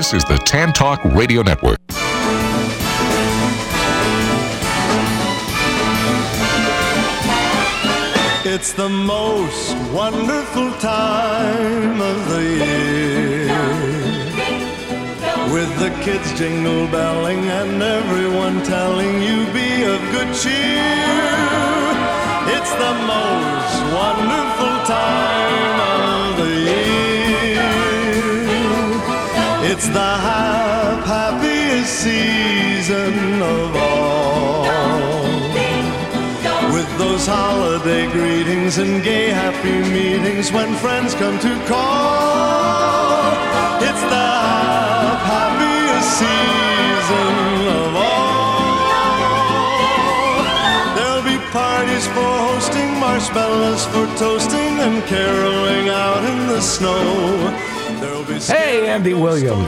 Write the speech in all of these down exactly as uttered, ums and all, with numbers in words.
This is the Tan Talk Radio Network. It's the most wonderful time of the year, with the kids jingle belling and everyone telling you be of good cheer. It's the most wonderful time of the year. It's the hap- happiest season of all, with those holiday greetings and gay happy meetings when friends come to call. It's the happiest season of all. There'll be parties for hosting, marshmallows for toasting, and caroling out in the snow. There'll be Hey, Andy Williams.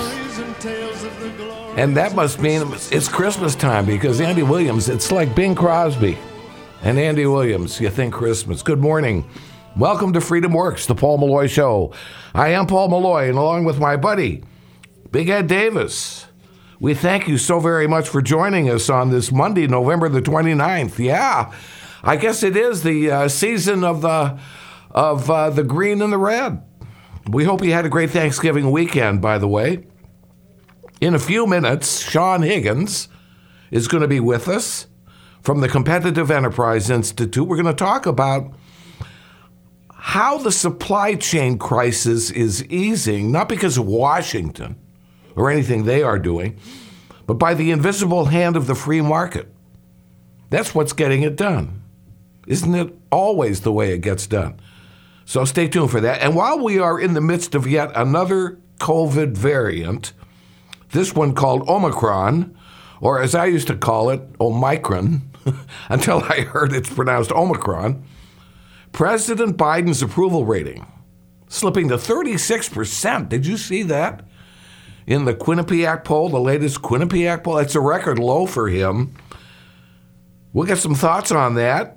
And that must mean it's Christmas time, because Andy Williams, it's like Bing Crosby and Andy Williams. You think Christmas. Good morning. Welcome to Freedom Works, the Paul Malloy Show. I am Paul Malloy, and along with my buddy, Big Ed Davis, we thank you so very much for joining us on this Monday, November the twenty-ninth. Yeah, I guess it is the uh, season of the of uh, the green and the red. We hope you had a great Thanksgiving weekend, by the way. In a few minutes, Sean Higgins is going to be with us from the Competitive Enterprise Institute. We're going to talk about how the supply chain crisis is easing, not because of Washington or anything they are doing, but by the invisible hand of the free market. That's what's getting it done. Isn't it always the way it gets done? So stay tuned for that. And while we are in the midst of yet another COVID variant, this one called Omicron, or as I used to call it, Omicron, until I heard it's pronounced Omicron, President Biden's approval rating slipping to thirty-six percent. Did you see that? In the Quinnipiac poll, the latest Quinnipiac poll, it's a record low for him. We'll get some thoughts on that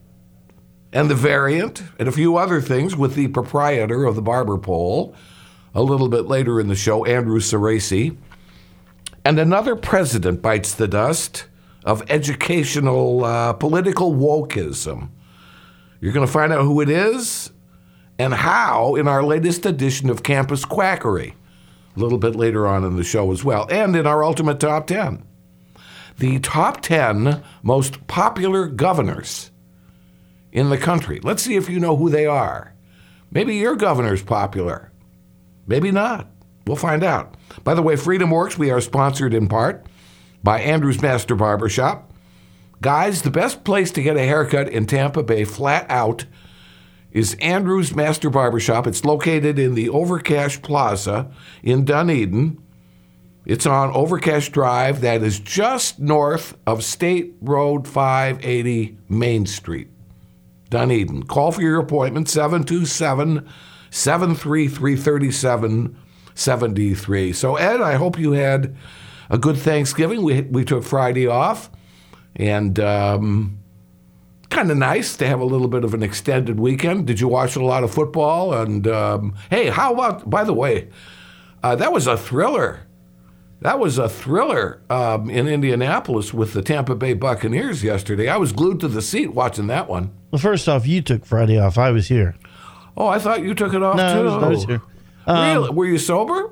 and the variant and a few other things with the proprietor of the Barber poll a little bit later in the show, Andrew Cerasi. And another president bites the dust of educational uh, political wokeism. You're going to find out who it is and how in our latest edition of Campus Quackery, a little bit later on in the show as well, and in our Ultimate Top ten. The top ten most popular governors in the country. Let's see if you know who they are. Maybe your governor's popular. Maybe not. We'll find out. By the way, Freedom Works, we are sponsored in part by Andrew's Master Barbershop. Guys, the best place to get a haircut in Tampa Bay, flat out, is Andrew's Master Barbershop. It's located in the Overcash Plaza in Dunedin. It's on Overcash Drive. That is just north of State Road five eighty Main Street, Dunedin. Call for your appointment, seven two seven, seven three three, three seven seven three. So, Ed, I hope you had a good Thanksgiving. We we took Friday off, and um, kind of nice to have a little bit of an extended weekend. Did you watch a lot of football? And, um, hey, how about, by the way, uh, that was a thriller. That was a thriller um, in Indianapolis with the Tampa Bay Buccaneers yesterday. I was glued to the seat watching that one. Well, first off, you took Friday off. I was here. Oh, I thought you took it off, no, too. I was, I was here. Really? Um, Were you sober?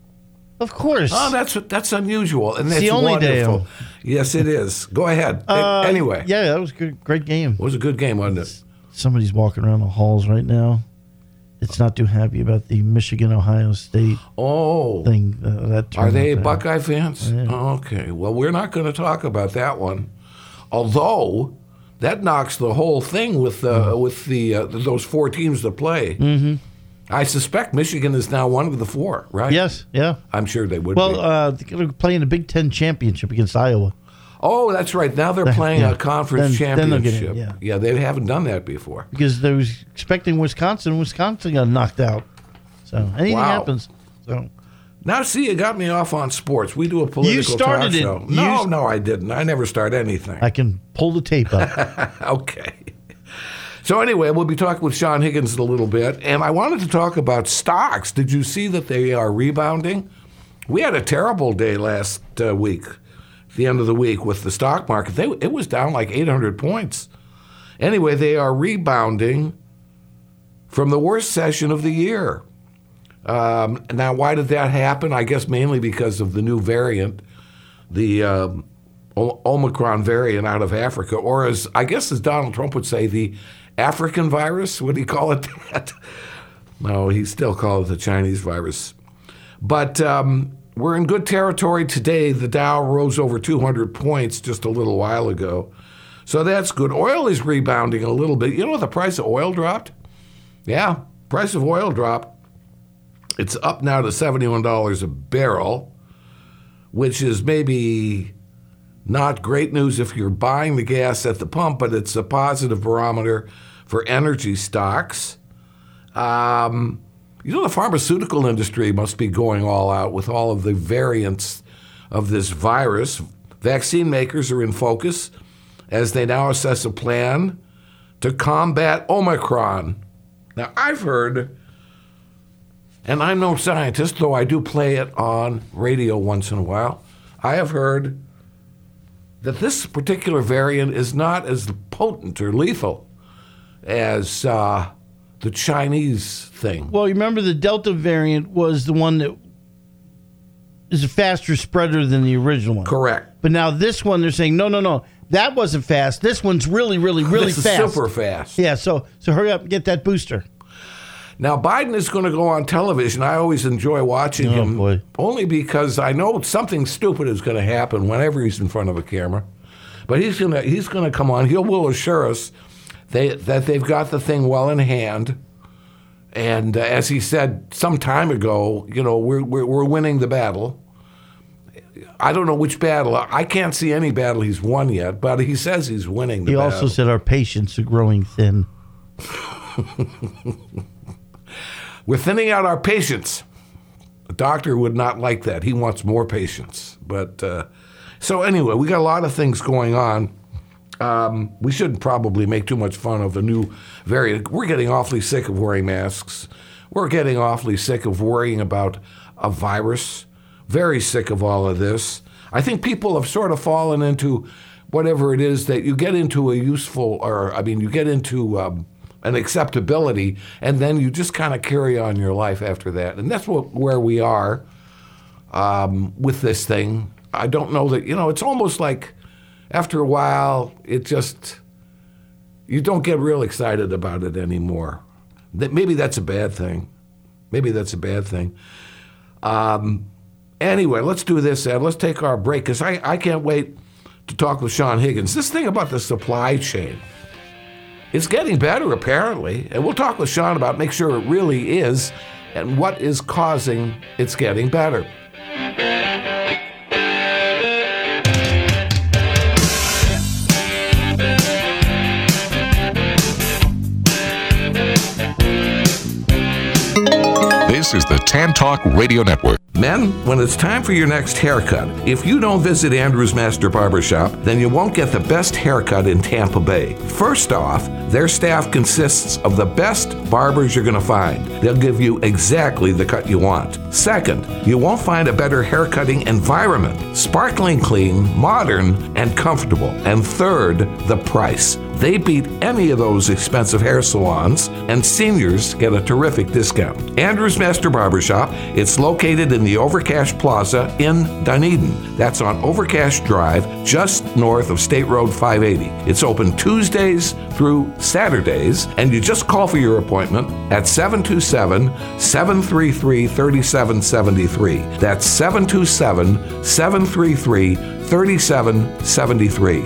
Of course. Oh, that's that's unusual, and It's that's the only wonderful. day. Yes, it is. Go ahead. Uh, anyway, Yeah, that was a good, great game. it was a good game, wasn't it? Somebody's walking around the halls right now. It's not too happy about the Michigan-Ohio State Oh, thing. Uh, that are they turned out bad. Buckeye fans? Yeah. Okay. Well, we're not going to talk about that one, although that knocks the whole thing with uh, with the uh, those four teams that play. Mm-hmm. I suspect Michigan is now one of the four, right? Yes, yeah. I'm sure they would Well, be. uh, they're playing the Big Ten championship against Iowa. Oh, that's right. Now they're playing Yeah. a conference Then- then they'll get championship. in, yeah. they haven't done that before. Because they was expecting Wisconsin. Wisconsin got knocked out. So anything Wow. happens. So Now, see, you got me off on sports. We do a political started talk it. show. You No, st- no, I didn't. I never start anything. I can pull the tape up. Okay. So anyway, we'll be talking with Sean Higgins in a little bit, and I wanted to talk about stocks. Did you see that they are rebounding We had a terrible day last uh, week, the end of the week with the stock market. They, it was down like eight hundred points. Anyway, they are rebounding from the worst session of the year. Um, now, why did that happen? I guess mainly because of the new variant, the um, o- Omicron variant out of Africa, or as I guess as Donald Trump would say, the African virus. Would he call it that? No, he still calls it the Chinese virus. But um, we're in good territory today. The Dow rose over two hundred points just a little while ago. So that's good. Oil is rebounding a little bit. You know what the price of oil dropped? Yeah, price of oil dropped. It's up now to seventy-one dollars a barrel, which is maybe not great news if you're buying the gas at the pump, but it's a positive barometer for energy stocks. Um, you know, the pharmaceutical industry must be going all out with all of the variants of this virus. Vaccine makers are in focus as they now assess a plan to combat Omicron. Now, I've heard, and I'm no scientist, though I do play it on radio once in a while, I have heard that this particular variant is not as potent or lethal as uh, the Chinese thing. Well, you remember the Delta variant was the one that is a faster spreader than the original one. Correct. But now this one, they're saying, no, no, no, that wasn't fast. This one's really, really, really this fast. Is super fast. Yeah, so so hurry up and get that booster. Now, Biden is going to go on television. I always enjoy watching Oh, him, boy. only because I know something stupid is going to happen whenever he's in front of a camera. But he's going to he's going to come on. He will assure us they, that they've got the thing well in hand. And uh, as he said some time ago, you know, we're, we're we're winning the battle. I don't know which battle. I can't see any battle he's won yet, but he says he's winning the He battle. also said our patience are growing thin. We're thinning out our patience. The doctor would not like that. He wants more patience. But uh, so anyway, we got a lot of things going on. Um, we shouldn't probably make too much fun of the new variant. We're getting awfully sick of wearing masks. We're getting awfully sick of worrying about a virus. Very sick of all of this. I think people have sort of fallen into whatever it is that you get into a useful, or I mean, you get into um, an acceptability, and then you just kind of carry on your life after that. And that's what where we are um, with this thing. I don't know that, you know, it's almost like after a while, it just, you don't get real excited about it anymore. That maybe that's a bad thing. Maybe that's a bad thing. Um, anyway, let's do this, Ed. Let's take our break, because I, I can't wait to talk with Sean Higgins. This thing about the supply chain, it's getting better, apparently. And we'll talk with Sean about make sure it really is and what is causing it's getting better. This is the Tan Talk Radio Network. Men, when it's time for your next haircut, if you don't visit Andrew's Master Barbershop, then you won't get the best haircut in Tampa Bay. First off, their staff consists of the best barbers you're going to find. They'll give you exactly the cut you want. Second, you won't find a better haircutting environment. Sparkling clean, modern, and comfortable. And third, the price. They beat any of those expensive hair salons, and seniors get a terrific discount. Andrew's Master Barbershop, it's located in the Overcash Plaza in Dunedin. That's on Overcash Drive, just north of State Road five eighty. It's open Tuesdays through Saturdays, and you just call for your appointment at seven two seven, seven three three, three seven seven three. That's seven two seven, seven three three, three seven seven three.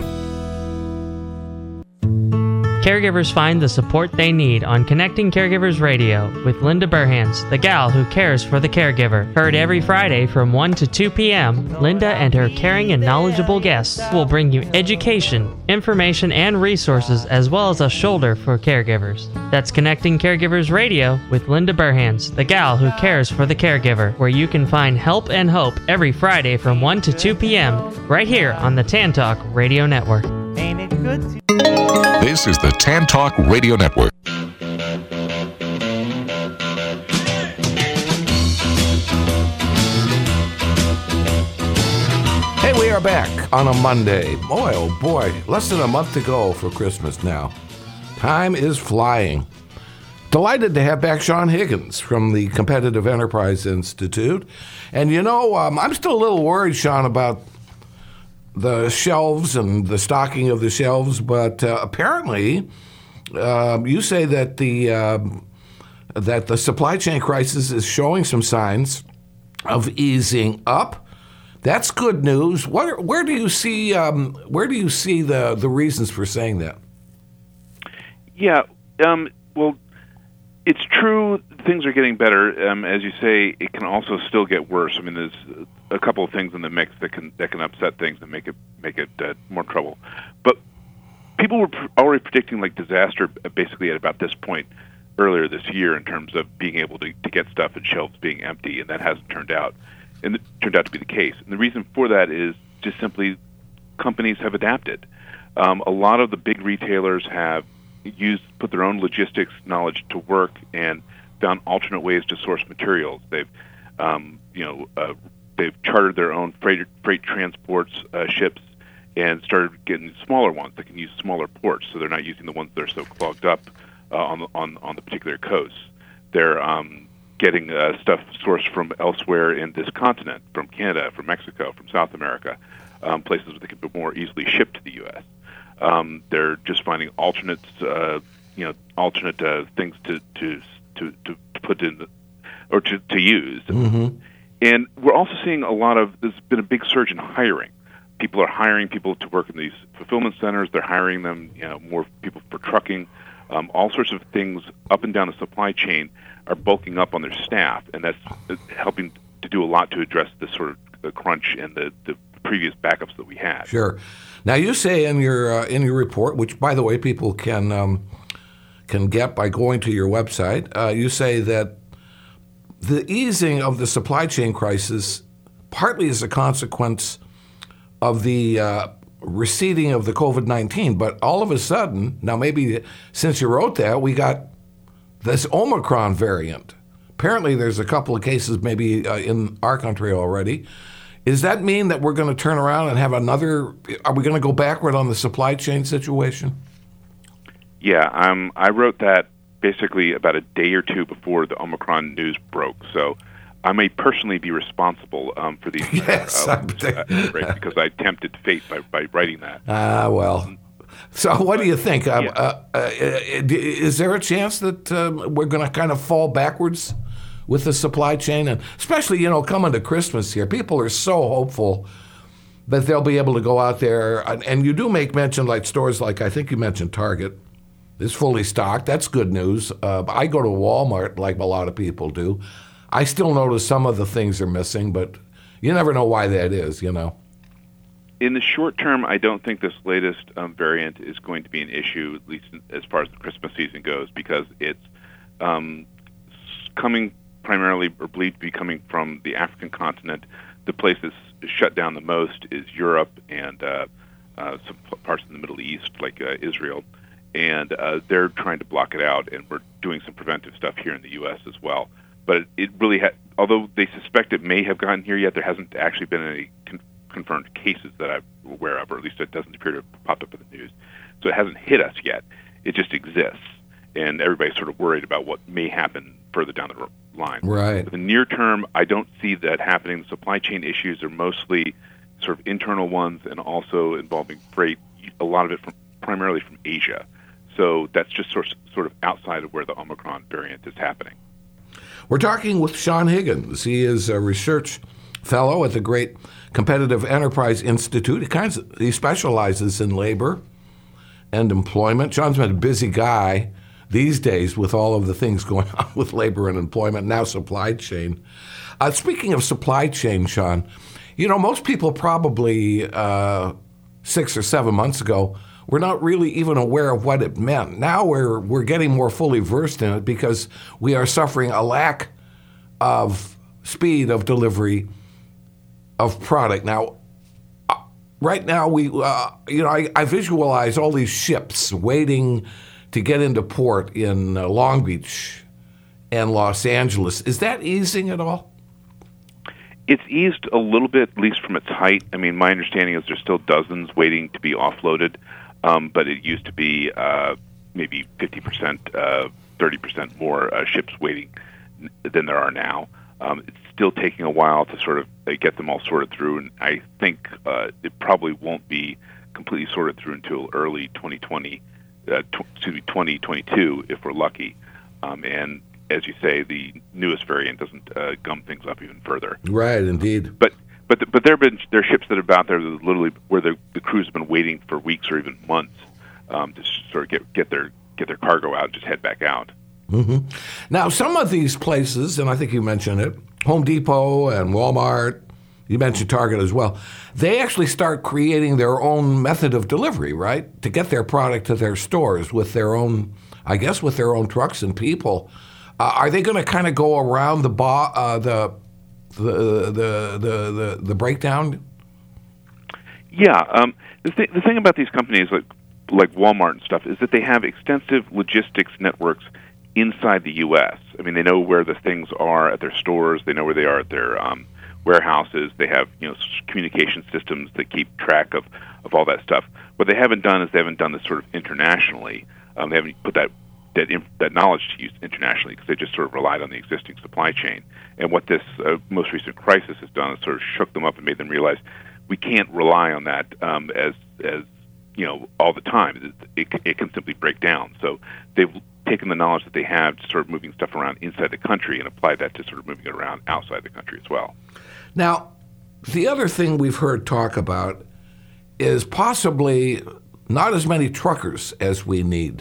Caregivers find the support they need on Connecting Caregivers Radio with Linda Burhans, the gal who cares for the caregiver. Heard every Friday from one to two p.m., Linda and her caring and knowledgeable guests will bring you education, information, and resources, as well as a shoulder for caregivers. That's Connecting Caregivers Radio with Linda Burhans, the gal who cares for the caregiver, where you can find help and hope every Friday from one to two p.m. right here on the Tan Talk Radio Network. Ain't it good to This is the Tan Talk Radio Network. are back on a Monday. Boy, oh boy, less than a month to go for Christmas now. Time is flying. Delighted to have back Sean Higgins from the Competitive Enterprise Institute. And you know, um, I'm still a little worried, Sean, about the shelves and the stocking of the shelves, but uh, apparently uh, you say that the uh, that the supply chain crisis is showing some signs of easing up. That's good news. What, where do you see um, where do you see the, the reasons for saying that? Yeah, um, well, it's true things are getting better. Um, as you say, it can also still get worse. I mean, there's a couple of things in the mix that can that can upset things and make it make it uh, more trouble. But people were pr- already predicting like disaster basically at about this point earlier this year in terms of being able to, to get stuff and shelves being empty, and that hasn't turned out. And it turned out to be the case. And the reason for that is just simply companies have adapted. Um, a lot of the big retailers have used put their own logistics knowledge to work and found alternate ways to source materials. They've, um, you know, uh, they've chartered their own freight freight transports uh, ships and started getting smaller ones that can use smaller ports, so they're not using the ones that are so clogged up uh, on the on on the particular coasts. They're um, getting uh, stuff sourced from elsewhere in this continent, from Canada, from Mexico, from South America, um, places where they can be more easily shipped to the U S. Um, they're just finding alternates, uh, you know, alternate uh, things to, to to to put in, the, or to to use. Mm-hmm. And we're also seeing a lot of. There's been a big surge in hiring. People are hiring people to work in these fulfillment centers. They're hiring them, you know, more people for trucking. Um, all sorts of things up and down the supply chain are bulking up on their staff, and that's helping to do a lot to address this sort of the crunch and the, the previous backups that we had. Sure. Now you say in your uh, in your report, which by the way people can um, can get by going to your website, uh, you say that the easing of the supply chain crisis partly is a consequence of the uh, receding of the covid nineteen, but all of a sudden, now maybe since you wrote that, we got this Omicron variant. Apparently there's a couple of cases maybe uh, in our country already. Does that mean that we're going to turn around and have another, are we going to go backward on the supply chain situation? Yeah, um, I wrote that basically about a day or two before the Omicron news broke, so I may personally be responsible um, for these yes, uh, uh, right, because I tempted fate by, by writing that. Ah, well. So what do you think? Uh, yeah. uh, uh, is there a chance that uh, we're going to kind of fall backwards with the supply chain? And especially, you know, coming to Christmas here, people are so hopeful that they'll be able to go out there. And, and you do make mention like stores like, I think you mentioned Target is fully stocked. That's good news. Uh, I go to Walmart like a lot of people do. I still notice some of the things are missing, but you never know why that is, you know. In the short term, I don't think this latest um, variant is going to be an issue, at least as far as the Christmas season goes, because it's um, coming primarily, or believed to be coming from the African continent. The place that's shut down the most is Europe and uh, uh, some parts of the Middle East, like uh, Israel. And uh, they're trying to block it out, and we're doing some preventive stuff here in the U S as well. But it, it really, ha- although they suspect it may have gotten here yet, there hasn't actually been any con- confirmed cases that I'm aware of, or at least it doesn't appear to have popped up in the news. So it hasn't hit us yet. It just exists. And everybody's sort of worried about what may happen further down the line. Right. For the near term, I don't see that happening. The supply chain issues are mostly sort of internal ones and also involving freight, a lot of it from primarily from Asia. So that's just sort sort of outside of where the Omicron variant is happening. We're talking with Sean Higgins. He is a research fellow at the great Competitive Enterprise Institute. He, kinds of, he specializes in labor and employment. Sean's been a busy guy these days with all of the things going on with labor and employment, now supply chain. Uh, speaking of supply chain, Sean, you know, most people probably uh, six or seven months ago were not really even aware of what it meant. Now we're we're getting more fully versed in it because we are suffering a lack of speed of delivery of product. Now, uh, right now, we uh, you know, I, I visualize all these ships waiting to get into port in uh, Long Beach and Los Angeles. Is that easing at all? It's eased a little bit, at least from its height. I mean, my understanding is there's still dozens waiting to be offloaded, um, but it used to be uh, maybe fifty percent, uh, thirty percent more uh, ships waiting than there are now. Um, it's still taking a while to sort of uh, get them all sorted through, and I think uh, it probably won't be completely sorted through until early twenty twenty, uh, tw- excuse me, twenty twenty-two, if we're lucky. Um, and as you say, the newest variant doesn't uh, gum things up even further. Right, indeed. But but but there have been there are ships that have been out there that literally where the the crews have been waiting for weeks or even months um, to sort of get get their get their cargo out and just head back out. Mm-hmm. Now, some of these places, and I think you mentioned it, Home Depot and Walmart, you mentioned Target as well, they actually start creating their own method of delivery, right, to get their product to their stores with their own, I guess, with their own trucks and people. Uh, are they going to kind of go around the, bo- uh, the, the, the the the the breakdown? Yeah, um, the, th- the thing about these companies like like Walmart and stuff is that they have extensive logistics networks inside the U S. I mean, they know where the things are at their stores. They know where they are at their um, warehouses. They have you know communication systems that keep track of, of all that stuff. What they haven't done is they haven't done this sort of internationally. Um, they haven't put that that, inf- that knowledge to use internationally because they just sort of relied on the existing supply chain. And what this uh, most recent crisis has done is sort of shook them up and made them realize we can't rely on that um, as as you know all the time. It, it, it can simply break down. So they've taken the knowledge that they have to sort of moving stuff around inside the country and applied that to sort of moving it around outside the country as well. Now, the other thing we've heard talk about is possibly not as many truckers as we need.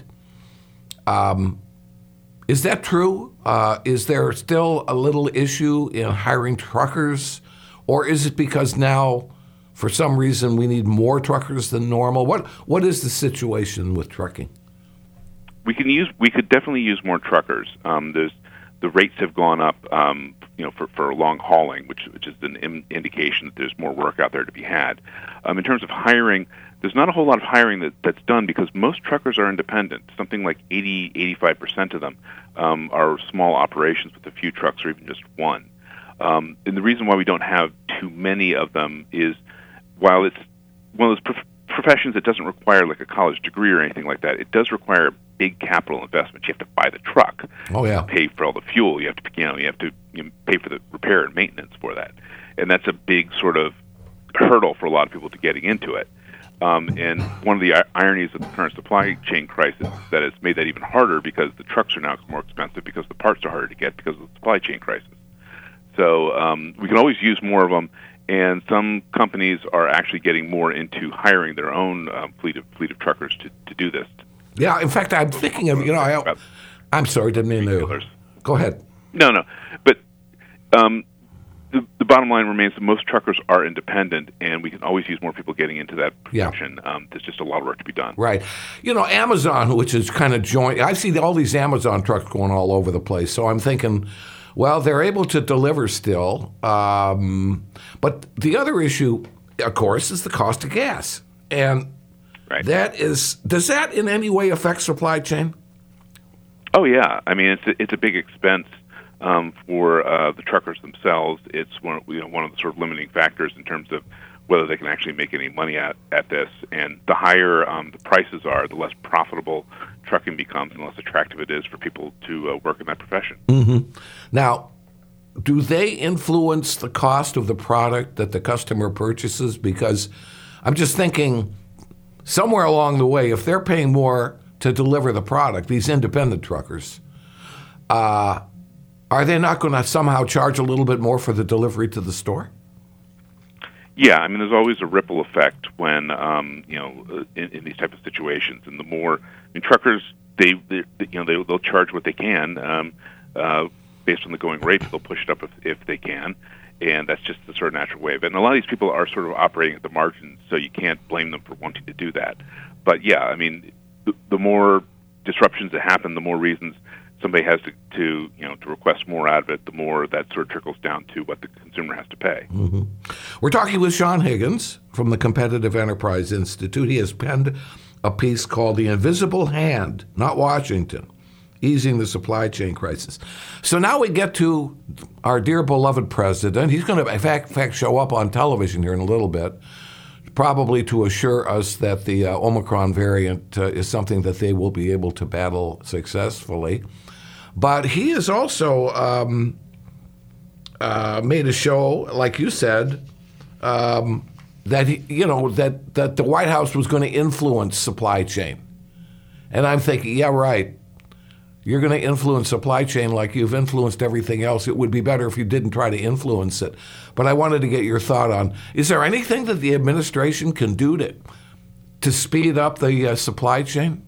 Um, is that true? Uh, is there still a little issue in hiring truckers? Or is it because now, for some reason, we need more truckers than normal? What What is the situation with trucking? We can use. We could definitely use more truckers. Um, there's the rates have gone up, um, you know, for, for long hauling, which which is an in, indication that there's more work out there to be had. Um, in terms of hiring, there's not a whole lot of hiring that, that's done because most truckers are independent. Something like eighty, eighty-five percent of them um, are small operations with a few trucks or even just one. Um, and the reason why we don't have too many of them is while it's one of those prof- professions that doesn't require like a college degree or anything like that, it does require big capital investment. You have to buy the truck. Oh yeah. You have to pay for all the fuel. You have to, you know, you have to you know, pay for the repair and maintenance for that, and that's a big sort of hurdle for a lot of people to getting into it. Um, and one of the ironies of the current supply chain crisis is that it's made that even harder because the trucks are now more expensive because the parts are harder to get because of the supply chain crisis. So um, we can always use more of them. And some companies are actually getting more into hiring their own um, fleet of fleet of truckers to, to do this. Yeah, in fact, I'm thinking of, you know, I, I'm sorry, didn't mean to. Go ahead. No, no. But um, the, the bottom line remains that most truckers are independent, and we can always use more people getting into that profession. Yeah. Um, there's just a lot of work to be done. Right. You know, Amazon, which is kind of joint, I see all these Amazon trucks going all over the place, so I'm thinking, well, they're able to deliver still. Um, but the other issue, of course, is the cost of gas. And right. that is, does that in any way affect supply chain? Oh, yeah. I mean, it's a, it's a big expense um, for uh, the truckers themselves. It's one, you know, one of the sort of limiting factors in terms of whether they can actually make any money at, at this. And the higher um, the prices are, the less profitable trucking becomes and the less attractive it is for people to uh, work in that profession. Mm-hmm. Now, do they influence the cost of the product that the customer purchases? Because I'm just thinking somewhere along the way, if they're paying more to deliver the product, these independent truckers, uh, are they not going to somehow charge a little bit more for the delivery to the store? Yeah, I mean, there's always a ripple effect when, um, you know, in, in these type of situations. And the more, I mean, truckers, they, they you know, they, they'll charge what they can um, uh, based on the going rate. They'll push it up if, if they can, and that's just the sort of natural way of it. And a lot of these people are sort of operating at the margins, so you can't blame them for wanting to do that. But yeah, I mean, the, the more disruptions that happen, the more reasons somebody has to, to, you know, to request more out of it, the more that sort of trickles down to what the consumer has to pay. Mm-hmm. We're talking with Sean Higgins from the Competitive Enterprise Institute. He has penned a piece called The Invisible Hand, Not Washington, easing the supply chain crisis. So now we get to our dear beloved president. He's going to, in fact, in fact, show up on television here in a little bit, probably to assure us that the uh, Omicron variant uh, is something that they will be able to battle successfully. But he has also um, uh, made a show, like you said, um, that he, you know that that the White House was going to influence supply chain, and I'm thinking, yeah, right. You're going to influence supply chain like you've influenced everything else. It would be better if you didn't try to influence it. But I wanted to get your thought on: is there anything that the administration can do to to speed up the uh, supply chain?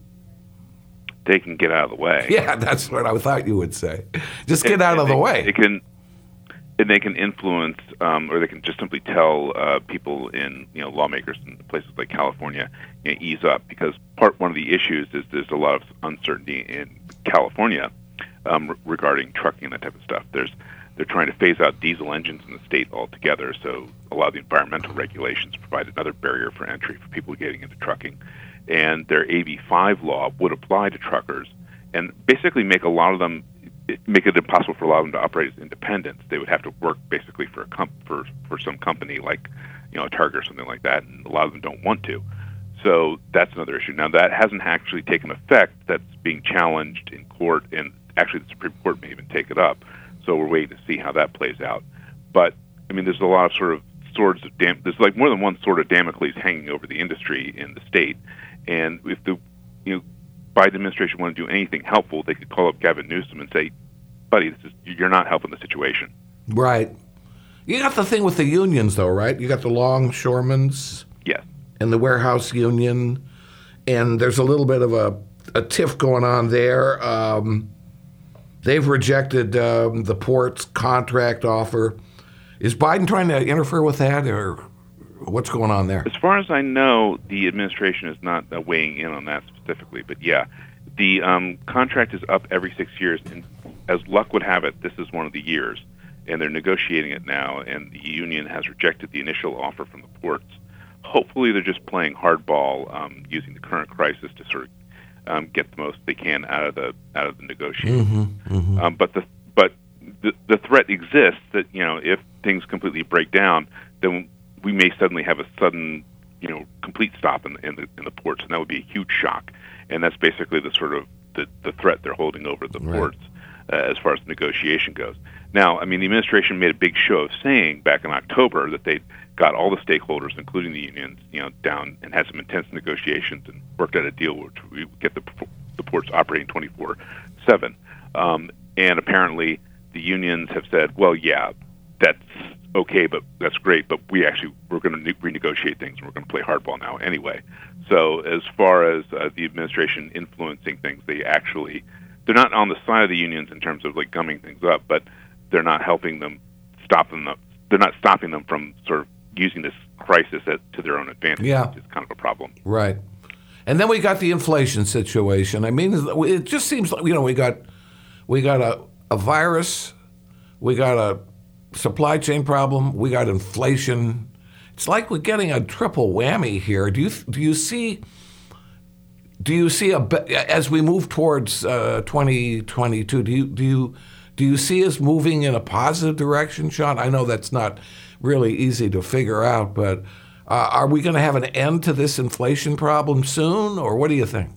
They can get out of the way. Yeah, that's what I thought you would say. Just get and, out and of they, the way. They can, and they can influence, um, or they can just simply tell uh, people in, you know, lawmakers in places like California, you know, ease up, because part one of the issues is there's a lot of uncertainty in California um, re- regarding trucking and that type of stuff. There's they're trying to phase out diesel engines in the state altogether, so a lot of the environmental regulations provide another barrier for entry for people getting into trucking. And their A B five law would apply to truckers and basically make a lot of them, make it impossible for a lot of them to operate as independents. They would have to work basically for a comp- for, for some company like, you know, a Target or something like that, and a lot of them don't want to. So that's another issue. Now, that hasn't actually taken effect. That's being challenged in court, and actually the Supreme Court may even take it up. So we're waiting to see how that plays out. But, I mean, there's a lot of sort of swords of Dam- there's like more than one sword of Damocles hanging over the industry in the state. And if the you know Biden administration want to do anything helpful, they could call up Gavin Newsom and say, "Buddy, this is, you're not helping the situation." Right. You got the thing with the unions, though, right? You got the longshoremen's, yes, and the warehouse union, and there's a little bit of a, a tiff going on there. Um, they've rejected um, the port's contract offer. Is Biden trying to interfere with that, or what's going on there? As far as I know, the administration is not uh, weighing in on that specifically. But yeah, the um, contract is up every six years, and as luck would have it, this is one of the years, and they're negotiating it now, and the union has rejected the initial offer from the ports. Hopefully they're just playing hardball, um, using the current crisis to sort of um, get the most they can out of the out of the negotiations. Mm-hmm, mm-hmm. Um, but the but the, the threat exists that, you know, if things completely break down, then we may suddenly have a sudden, you know, complete stop in, in the in the ports, and that would be a huge shock. And that's basically the sort of the, the threat they're holding over the right. ports uh, as far as the negotiation goes. Now, I mean, the administration made a big show of saying back in October that they got all the stakeholders, including the unions, you know, down and had some intense negotiations and worked out a deal which we would get the the ports operating twenty-four seven. Um, and apparently, the unions have said, well, yeah, that's okay, but that's great, but we actually, we're going to ne- renegotiate things, and we're going to play hardball now anyway. So as far as uh, the administration influencing things, they actually, they're not on the side of the unions in terms of like gumming things up, but they're not helping them stop them up. They're not stopping them from sort of using this crisis as, to their own advantage, yeah. which is kind of a problem. Right. And then we got the inflation situation. I mean, it just seems like, you know, we got we got a, a virus, we got a supply chain problem, we got inflation. It's like we're getting a triple whammy here. Do you do you see do you see a as we move towards uh, twenty twenty-two? Do you do you do you see us moving in a positive direction, Sean? I know that's not really easy to figure out, but uh, are we going to have an end to this inflation problem soon, or what do you think?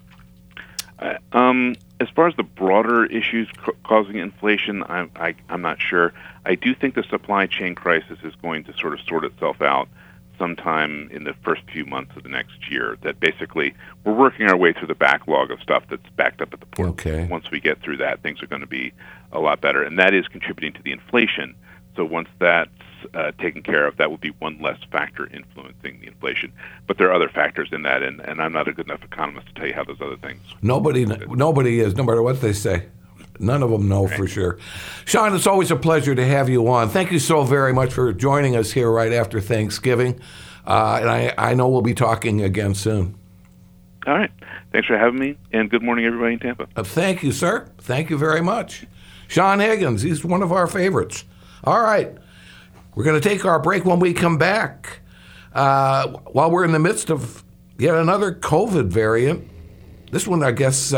Uh, um, as far as the broader issues ca- causing inflation, I, I, I'm not sure. I do think the supply chain crisis is going to sort of sort itself out sometime in the first few months of the next year. That basically we're working our way through the backlog of stuff that's backed up at the port. Okay. Once we get through that, things are going to be a lot better, and that is contributing to the inflation. So once that's uh, taken care of, that will be one less factor influencing the inflation. But there are other factors in that, and, and I'm not a good enough economist to tell you how those other things. Nobody, nobody is, no matter what they say. None of them know right. for sure. Sean, it's always a pleasure to have you on. Thank you so very much for joining us here right after Thanksgiving. Uh, and I, I know we'll be talking again soon. All right. Thanks for having me, and good morning, everybody in Tampa. Uh, thank you, sir. Thank you very much. Sean Higgins, he's one of our favorites. All right. We're going to take our break. When we come back, uh, while we're in the midst of yet another COVID variant, this one, I guess, uh,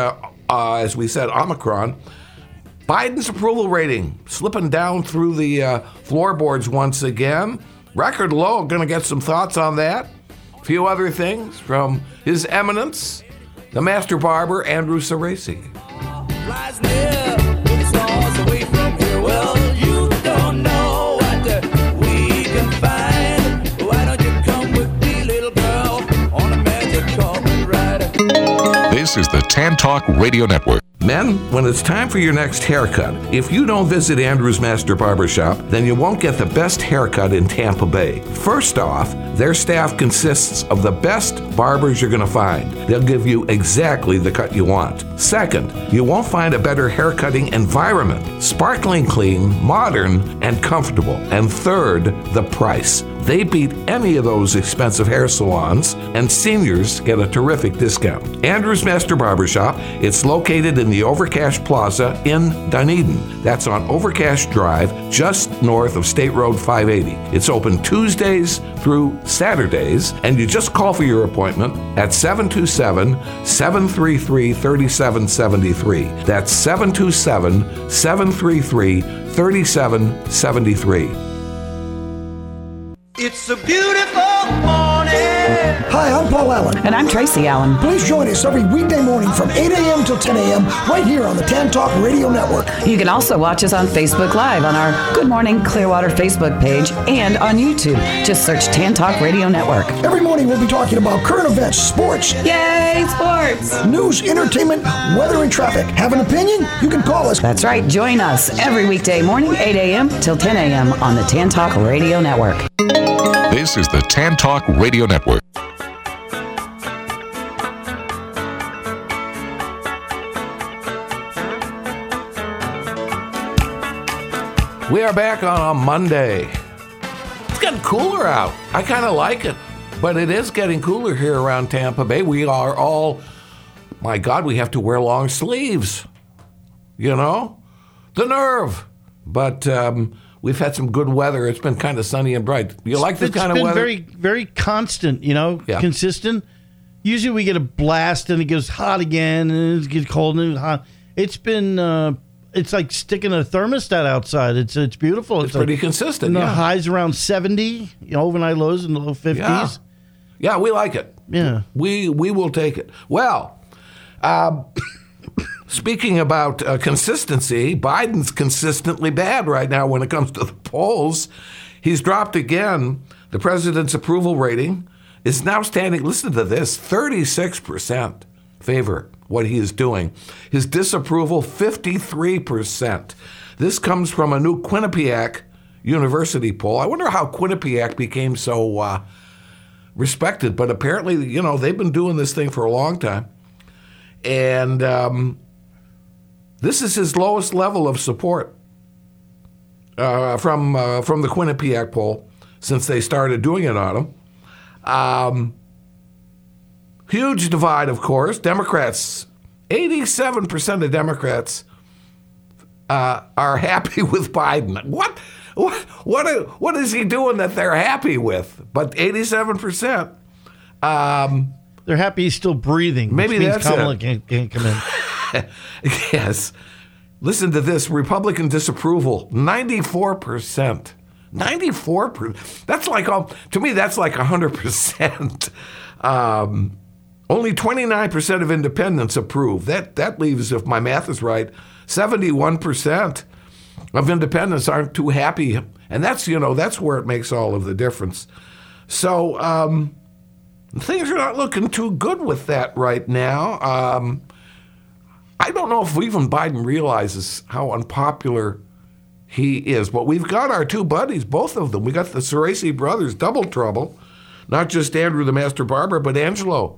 uh, as we said, Omicron. Biden's approval rating slipping down through the uh, floorboards once again. Record low. Going to get some thoughts on that. A few other things from His Eminence, the Master Barber, Andrew Cerasi. Flies near with the stars away from here. Well, you don't know what we can find. Why don't you come with me, little girl, on a magic carpet ride? This is the Tan Talk Radio Network. Men, when it's time for your next haircut, if you don't visit Andrew's Master Barber Shop, then you won't get the best haircut in Tampa Bay. First off, their staff consists of the best barbers you're going to find. They'll give you exactly the cut you want. Second, you won't find a better haircutting environment. Sparkling clean, modern, and comfortable. And third, the price. They beat any of those expensive hair salons, and seniors get a terrific discount. Andrew's Master Barbershop, it's located in the Overcash Plaza in Dunedin. That's on Overcash Drive, just north of State Road five eighty. It's open Tuesdays through Saturdays, and you just call for your appointment at seven two seven, seven three three, three seven seven three. That's seven two seven, seven three three, three seven seven three. It's a beautiful morning. Hi, I'm Paul Allen. And I'm Tracy Allen. Please join us every weekday morning from eight a.m. till ten a.m. right here on the Tan Talk Radio Network. You can also watch us on Facebook Live on our Good Morning Clearwater Facebook page and on YouTube. Just search Tan Talk Radio Network. Every morning we'll be talking about current events, sports. Yay, sports! News, entertainment, weather, and traffic. Have an opinion? You can call us. That's right. Join us every weekday morning, eight a.m. till ten a.m. on the Tan Talk Radio Network. This is the Tan Talk Radio Network. We are back on a Monday. It's getting cooler out. I kind of like it, but it is getting cooler here around Tampa Bay. We are all, my God, we have to wear long sleeves. You know? The nerve. But um, we've had some good weather. It's been kind of sunny and bright. You like this it's kind of been weather? Very, very constant, you know, Yeah. consistent. Usually we get a blast and it gets hot again and it gets cold and it's hot. It's been, uh, it's like sticking a thermostat outside. It's it's beautiful. It's, It's pretty like, consistent, and the yeah. highs around seventy, you know, overnight lows in the low fifties. Yeah. Yeah, we like it. Yeah. We we will take it. Well, um, speaking about uh, consistency, Biden's consistently bad right now when it comes to the polls. He's dropped again. The president's approval rating is now standing, listen to this, thirty-six percent favor what he is doing. His disapproval, fifty-three percent. This comes from a new Quinnipiac University poll. I wonder how Quinnipiac became so uh, respected, but apparently, you know, they've been doing this thing for a long time. And um, this is his lowest level of support uh, from uh, from the Quinnipiac poll since they started doing it on him. Um, huge divide, of course. Democrats, eighty-seven percent of Democrats uh, are happy with Biden. What? What? What? What is he doing that they're happy with? But eighty-seven percent. Um, They're happy he's still breathing. Maybe which means that's Kamala it. can't, can't come in. Yes. Listen to this. Republican disapproval, ninety-four percent. ninety-four percent. That's like, all, to me, that's like one hundred percent. Um, only twenty-nine percent of independents approve. That, that leaves, if my math is right, seventy-one percent of independents aren't too happy. And that's, you know, that's where it makes all of the difference. So um, things are not looking too good with that right now. Um, I don't know if even Biden realizes how unpopular he is, but we've got our two buddies, both of them. We got the Cerasi brothers, double trouble. Not just Andrew the Master Barber, but Angelo.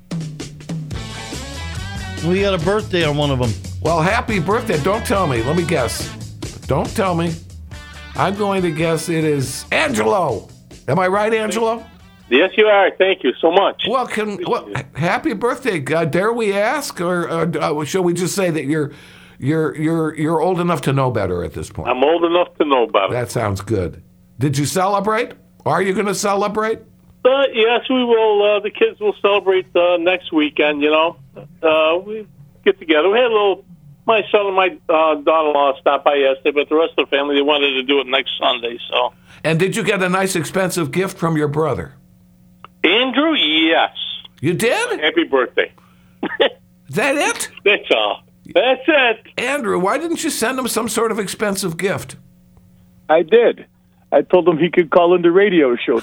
We got a birthday on one of them. Well, happy birthday. Don't tell me. Let me guess. Don't tell me. I'm going to guess it is Angelo. Am I right, Angelo? Yes, you are. Thank you so much. Well, can, well happy birthday. Uh, dare we ask, or uh, uh, shall we just say that you're you're you're you're old enough to know better at this point? I'm old enough to know better. That sounds good. Did you celebrate? Are you going to celebrate? Uh, yes, we will. Uh, the kids will celebrate uh, next weekend. You know, uh, we get together. We had a little. My son and my uh, daughter-in-law stopped by yesterday, but the rest of the family, they wanted to do it next Sunday. So. And did you get a nice, expensive gift from your brother? Andrew, yes. You did? Happy birthday. Is that it? That's all. That's it. Andrew, why didn't you send him some sort of expensive gift? I did. I told him he could call in the radio show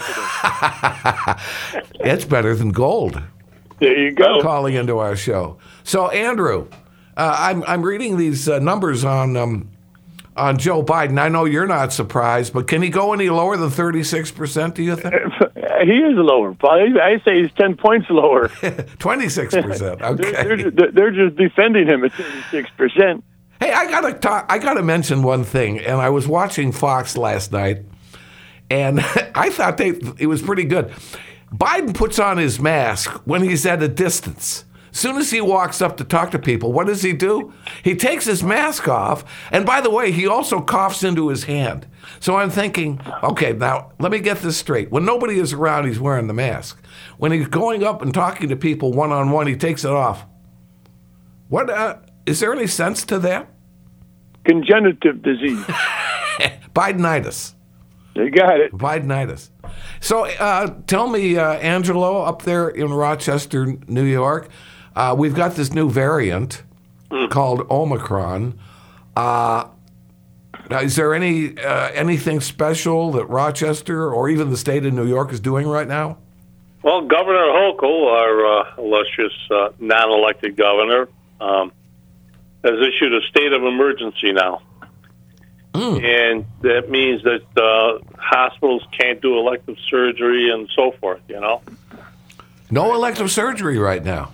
today. It's better than gold. There you go. Calling into our show. So, Andrew, uh, I'm I'm reading these uh, numbers on um, on Joe Biden. I know you're not surprised, but can he go any lower than thirty-six percent, do you think? He is lower. I say he's ten points lower. twenty-six percent. Okay. They're, they're, they're just defending him at thirty-six percent. Hey, I gotta talk. I gotta mention one thing. And I was watching Fox last night, and I thought they it was pretty good. Biden puts on his mask when he's at a distance. As soon as he walks up to talk to people, what does he do? He takes his mask off, and by the way, he also coughs into his hand. So I'm thinking, okay, now let me get this straight. When nobody is around, he's wearing the mask. When he's going up and talking to people one-on-one, he takes it off. What? Uh, is there any sense to that? Congenitive disease. Bidenitis. You got it. Bidenitis. So uh, tell me, uh, Angelo, up there in Rochester, New York, uh, we've got this new variant mm. called Omicron. Uh, now, is there any uh, anything special that Rochester or even the state of New York is doing right now? Well, Governor Hochul, our uh, illustrious uh, non-elected governor, um, has issued a state of emergency now. Mm. And that means that uh, hospitals can't do elective surgery and so forth, you know? No elective surgery right now.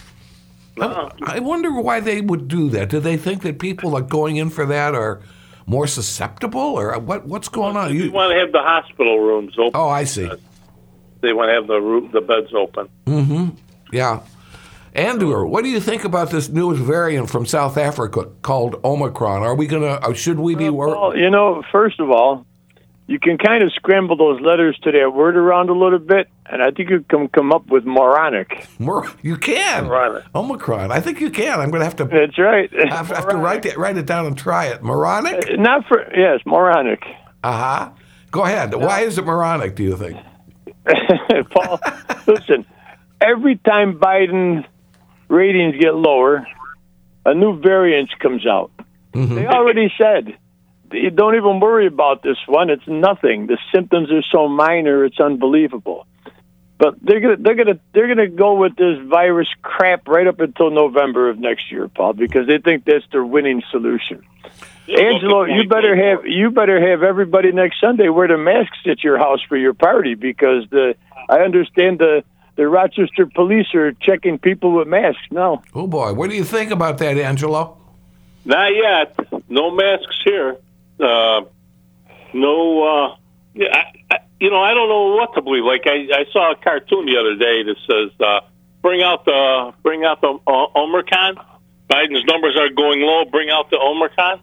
No. I wonder why they would do that. Do they think that people like going in for that are more susceptible, or what? What's going on? You want to have the hospital rooms open. Oh, I see. They want to have the room, the beds open. Mm-hmm. Yeah. Andrew, what do you think about this newest variant from South Africa called Omicron? Are we gonna? Or should we be worried? Well, you know, first of all, you can kind of scramble those letters to that word around a little bit, and I think you can come up with moronic. Mor- you can. Moronic. Omicron. I think you can. I'm going to have to. That's right. I have, have to write it, write it down and try it. Moronic? Uh, not for yes, moronic. Uh huh. Go ahead. No. Why is it moronic? Do you think? Paul, listen. Every time Biden ratings get lower, a new variant comes out. Mm-hmm. They already said, you don't even worry about this one. It's nothing. The symptoms are so minor, it's unbelievable. But they're gonna they're gonna they're gonna go with this virus crap right up until November of next year, Paul, because they think that's their winning solution. Yeah, Angelo, you better have you better have everybody next Sunday wear the masks at your house for your party, because the I understand the the Rochester police are checking people with masks now. Oh boy, what do you think about that, Angelo? Not yet. No masks here. Uh, no. Uh, yeah, I, I, you know, I don't know what to believe. Like I, I saw a cartoon the other day that says, uh, "Bring out the bring out the uh, Omicron." Biden's numbers are going low. Bring out the Omicron.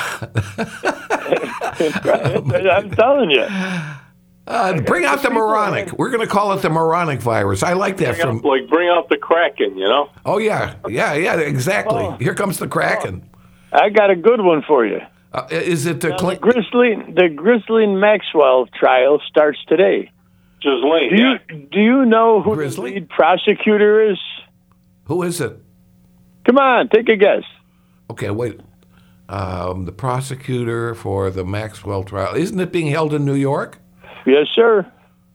I'm telling you. Uh, bring out the moronic. We're going to call it the moronic virus. I like that. Bring from out, like bring out the Kraken, you know? Oh yeah, yeah, yeah. Exactly. Oh. Here comes the Kraken. Oh. I got a good one for you. Uh, is it the, now, Cl- the Ghislaine? The Ghislaine Maxwell trial starts today. Ghislaine, do you yeah. do you know who Grizzly? the lead prosecutor is? Who is it? Come on, take a guess. Okay, wait. Um, the prosecutor for the Maxwell trial, isn't it being held in New York? Yes, sir.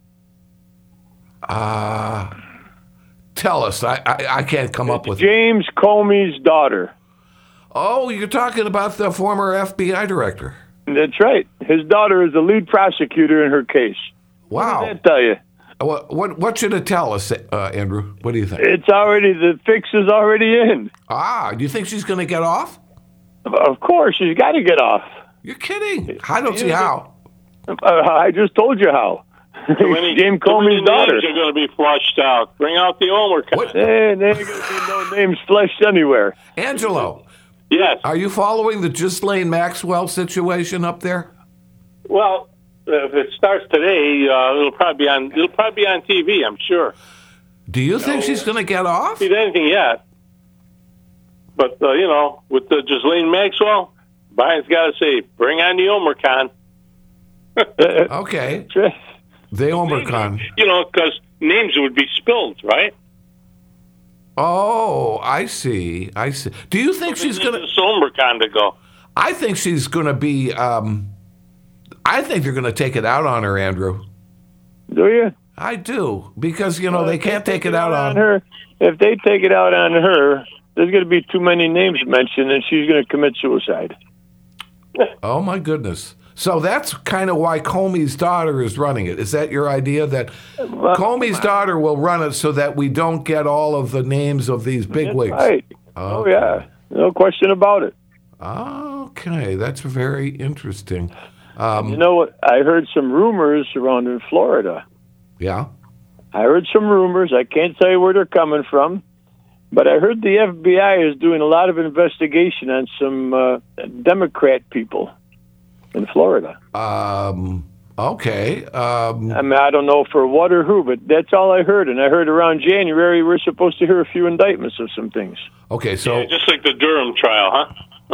Uh, tell us. I, I, I can't come it's up with James it. Comey's daughter. Oh, you're talking about the former F B I director. That's right. His daughter is the lead prosecutor in her case. Wow. What did that tell you? What, what, what should it tell us, uh, Andrew? What do you think? It's already, the fix is already in. Ah, do you think she's going to get off? Of course, she's got to get off. You're kidding. I don't see how. Uh, I just told you how. Many, James Comey's daughter. Names are going to be flushed out. Bring out the Omicron. There ain't going to be no names flushed anywhere. Angelo. Yes. Are you following the Ghislaine Maxwell situation up there? Well, if it starts today, uh, it'll probably be on. It'll probably be on T V. I'm sure. Do you think no. she's going to get off? Not anything yet. But, uh, you know, with the Ghislaine Maxwell, Biden's got to say, bring on the Omicron. Okay. The Omicron. You know, because names would be spilled, right? Oh, I see. I see. Do you think she's going to... It's Omicron to go. I think she's going to be... Um, I think they're going to take it out on her, Andrew. Do you? I do. Because, you know, Well, they if can't they take it out on... her. If they take it out on her, there's going to be too many names mentioned, and she's going to commit suicide. Oh, my goodness. So that's kind of why Comey's daughter is running it. Is that your idea, that Well, Comey's daughter will run it so that we don't get all of the names of these bigwigs? Right. Oh, yeah. No question about it. Okay, that's very interesting. Um, You know what? I heard some rumors around in Florida. yeah? I heard some rumors. I can't tell you where they're coming from, but I heard the F B I is doing a lot of investigation on some uh, Democrat people in Florida. Um, okay. Um, I mean, I don't know for what or who, but that's all I heard. And I heard around January we're supposed to hear a few indictments of some things. okay, so... Yeah, just like the Durham trial,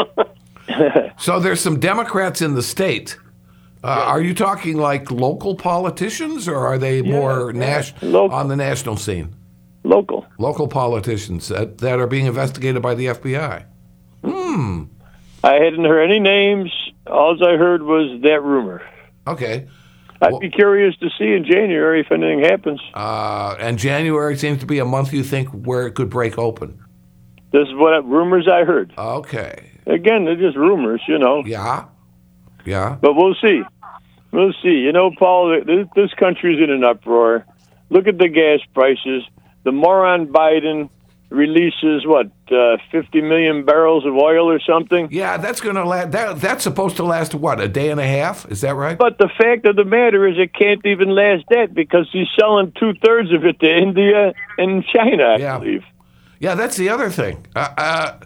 huh? So there's some Democrats in the state. Uh, are you talking like local politicians, or are they more nas- local. on the national scene? Local. Local politicians that, that are being investigated by the F B I. Hmm. I hadn't heard any names. All I heard was that rumor. Okay. I'd Well- be curious to see in January if anything happens. Uh, and January seems to be a month you think where it could break open. This is what rumors I heard. Okay. Again, they're just rumors, you know. Yeah. Yeah. But we'll see. We'll see. You know, Paul, this, this country's in an uproar. Look at the gas prices. The moron Biden releases, what, uh, fifty million barrels of oil or something? Yeah, that's going to last. That, that's supposed to last, what, a day and a half? Is that right? But the fact of the matter is it can't even last that because he's selling two-thirds of it to India and China, I Yeah. believe. Yeah, that's the other thing. Uh, uh,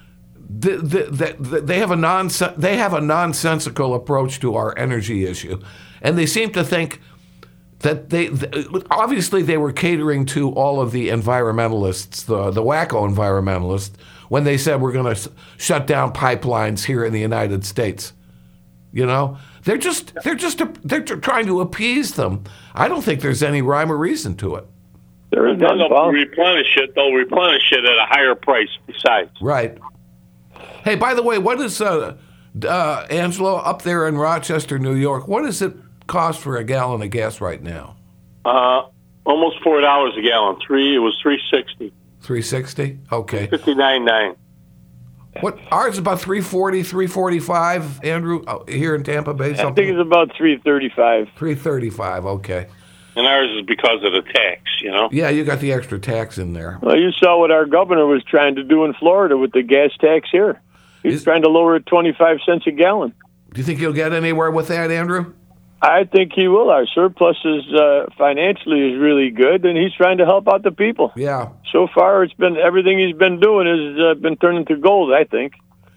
the, the, the, they have a non they have a nonsensical approach to our energy issue, and they seem to think that they obviously they were catering to all of the environmentalists, the the wacko environmentalists, when they said we're going to shut down pipelines here in the United States. You know, they're just they're just they're trying to appease them. I don't think there's any rhyme or reason to it. There is Then none, they'll Paul. replenish it. They'll replenish it at a higher price besides. Right. Hey, by the way, what is, uh, uh, Angelo, up there in Rochester, New York, what does it cost for a gallon of gas right now? Uh, almost four dollars a gallon. Three. It was three sixty. three sixty? Okay. Fifty nine nine. What, ours is about three forty, three forty-five, Andrew, uh, here in Tampa Bay? I Something? think it's about three thirty-five. three thirty-five, okay. And ours is because of the tax. You know. Yeah, you got the extra tax in there. Well, you saw what our governor was trying to do in Florida with the gas tax here. He's Is- trying to lower it twenty-five cents a gallon. Do you think you'll get anywhere with that, Andrew? I think he will. Our surplus is uh, financially is really good, and he's trying to help out the people. Yeah. So far, it's been everything he's been doing has uh, been turning to gold, I think.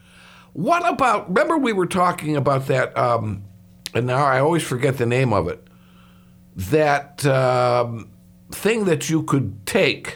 What about, remember we were talking about that, um, and now I always forget the name of it, that um, thing that you could take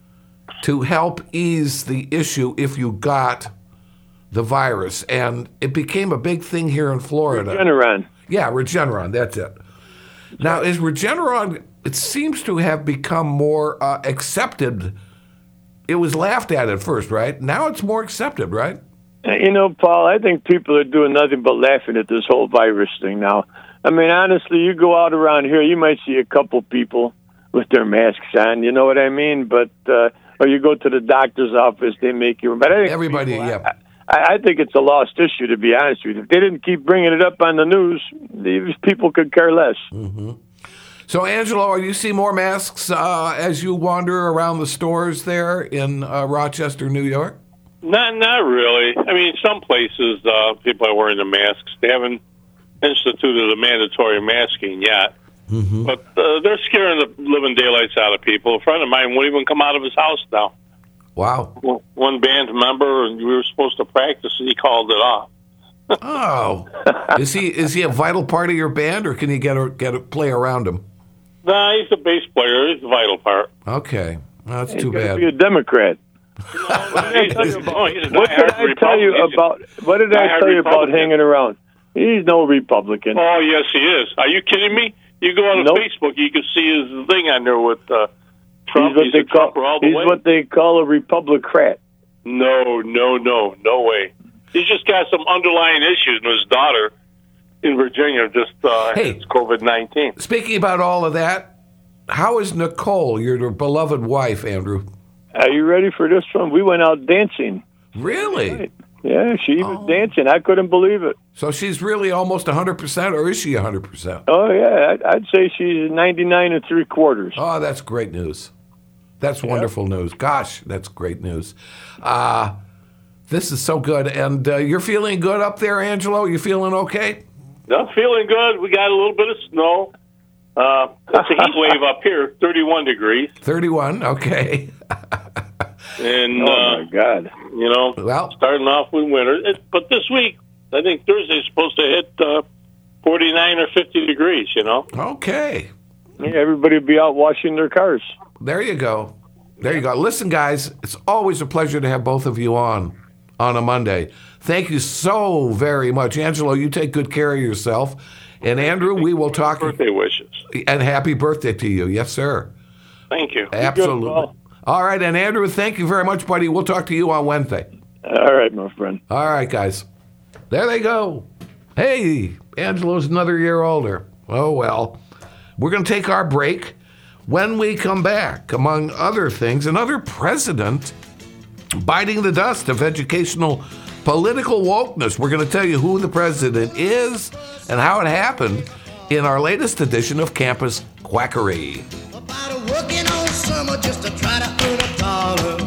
to help ease the issue if you got the virus, and it became a big thing here in Florida. Regeneron. Yeah, Regeneron, that's it. Now, is Regeneron, it seems to have become more uh, accepted. It was laughed at at first, right? Now it's more accepted, right? You know, Paul, I think people are doing nothing but laughing at this whole virus thing now. I mean, honestly, you go out around here, you might see a couple people with their masks on, you know what I mean? But, uh, or you go to the doctor's office, they make you, but I think Everybody, people, yeah. I, I think it's a lost issue, to be honest with you. If they didn't keep bringing it up on the news, these people could care less. Mm-hmm. So, Angelo, are you see more masks uh, as you wander around the stores there in uh, Rochester, New York? Not, not really. I mean, some places uh, people are wearing the masks. They haven't instituted a mandatory masking yet, mm-hmm. but uh, they're scaring the living daylights out of people. A friend of mine won't even come out of his house now. Wow. One band member, and we were supposed to practice, and he called it off. Oh, is he is he a vital part of your band, or can you get a, get a play around him? Nah, he's a bass player. He's a vital part. Okay, well, that's He's too gonna bad. be a Democrat. What did I tell you about, what did I tell you about? What did I tell you about hanging around? He's no Republican. Oh, yes, he is. Are you kidding me? You go on Nope. Facebook, you can see his thing on there with uh, Trump. He's what He's they a call. Trumper all the He's way. what they call a Republicrat. No, no, no, no way. He's just got some underlying issues. And his daughter in Virginia just uh, Hey. has COVID nineteen. Speaking about all of that, how is Nicole, your beloved wife, Andrew? Are you ready for this one? We went out dancing. Really? Yeah, she was Oh. dancing. I couldn't believe it. So she's really almost one hundred percent, or is she one hundred percent? Oh yeah, I'd, I'd say she's ninety-nine and three quarters. Oh, that's great news. That's wonderful news. Gosh, that's great news. Uh, this is so good. And uh, you're feeling good up there, Angelo? You feeling okay? I'm feeling good. We got a little bit of snow. Uh, it's a heat wave up here, thirty-one degrees. thirty-one, okay. And, Oh uh, my God! you know, Well, starting off with winter. It, but this week, I think Thursday's supposed to hit uh, forty-nine or fifty degrees, you know? okay. Yeah, everybody will be out washing their cars. There you go. There you go. Listen, guys, it's always a pleasure to have both of you on on a Monday. Thank you so very much. Angelo, you take good care of yourself. And Andrew, we will talk. Birthday wishes. And happy birthday to you. Yes, sir. Thank you. Absolutely. Paul. All right, and Andrew, thank you very much, buddy. We'll talk to you on Wednesday. All right, my friend. All right, guys. There they go. Hey, Angelo's another year older. Oh, well. We're going to take our break. When we come back, among other things, another president biting the dust of educational political wokeness. We're going to tell you who the president is and how it happened in our latest edition of Campus Quackery. About working all summer just to try to earn a dollar.